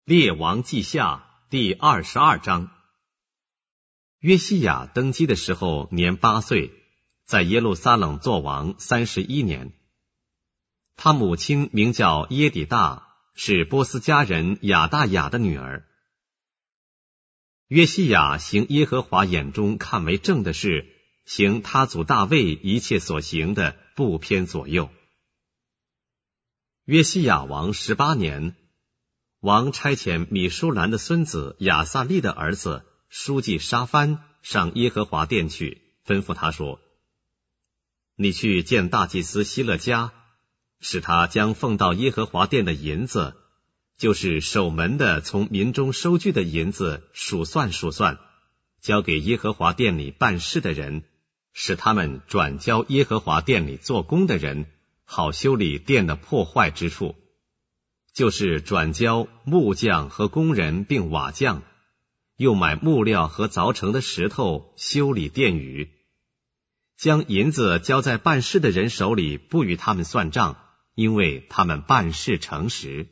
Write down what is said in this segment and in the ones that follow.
列王记下第22章。约西亚登基的时候年8岁，在耶路撒冷作王31年。他母亲名叫耶底大，是波斯迦人亚大雅的女儿。约西亚行耶和华眼中看为正的事，行他祖大卫一切所行的，不偏左右。约西亚王18年，王差遣米舒兰的孙子亚撒利的儿子书记沙番上耶和华殿去，吩咐他说：你去见大祭司希勒家，使他将奉到耶和华殿的银子，就是守门的从民中收据的银子数算，交给耶和华殿里办事的人，使他们转交耶和华殿里做工的人，好修理殿的破坏之处，就是转交木匠和工人并瓦匠，又买木料和凿成的石头修理殿宇。将银子交在办事的人手里，不与他们算账，因为他们办事诚实。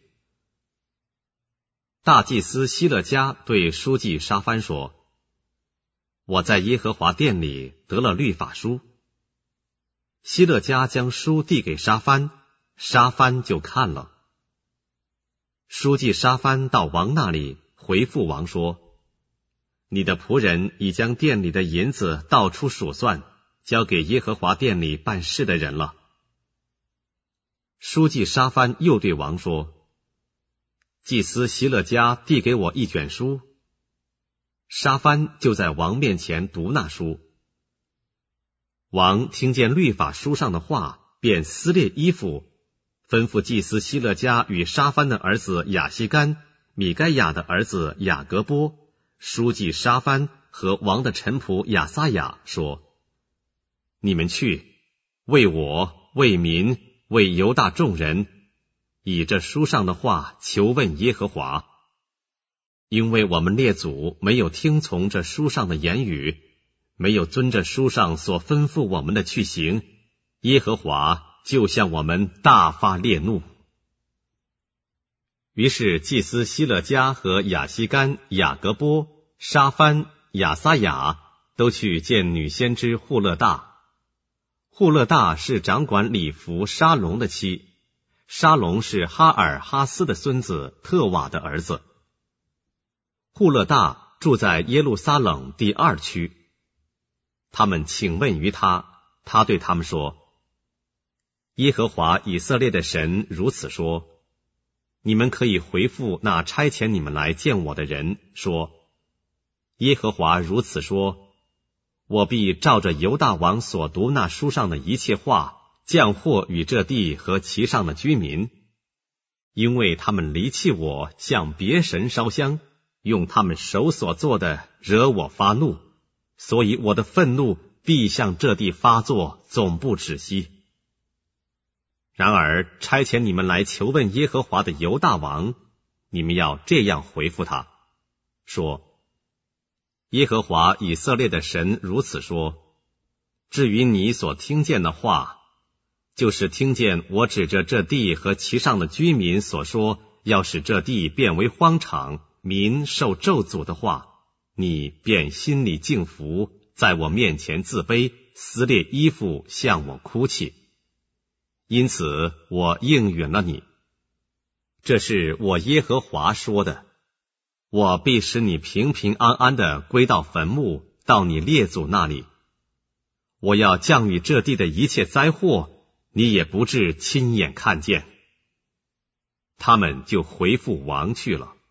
大祭司希勒家对书记沙番说：我在耶和华殿里得了律法书。希勒家将书递给沙番，沙番就看了。书记沙番到王那里，回复王说：你的仆人已将殿里的银子倒出数算，交给耶和华殿里办事的人了。书记沙番又对王说：祭司希勒家递给我一卷书。沙番就在王面前读那书。王听见律法书上的话，便撕裂衣服，吩咐祭司希勒家与沙番的儿子亚希干、米该亚的儿子雅各波、书记沙番和王的臣仆亚撒雅说：你们去，为我、为民、为犹大众人，以这书上的话求问耶和华。因为我们列祖没有听从这书上的言语，没有遵着书上所吩咐我们的去行，耶和华就向我们大发烈怒。于是祭司希勒家和亚希干、雅各波、沙番、亚撒雅都去见女先知户勒大。户勒大是掌管礼服沙龙的妻，沙龙是哈尔哈斯的孙子特瓦的儿子。户勒大住在耶路撒冷第2区。他们请问于他，他对他们说：耶和华以色列的神如此说，你们可以回复那差遣你们来见我的人说：耶和华如此说，我必照着犹大王所读那书上的一切话，降祸与这地和其上的居民，因为他们离弃我，向别神烧香，用他们手所做的惹我发怒，所以我的愤怒必向这地发作，总不止息。然而差遣你们来求问耶和华的犹大王，你们要这样回复他，说：耶和华以色列的神如此说，至于你所听见的话，就是听见我指着这地和其上的居民所说，要使这地变为荒场，民受咒诅的话，你便心里敬服，在我面前自卑，撕裂衣服，向我哭泣。因此我应允了你。这是我耶和华说的，我必使你平平安安地归到坟墓，到你列祖那里。我要降雨这地的一切灾祸，你也不至亲眼看见。他们就回复王去了。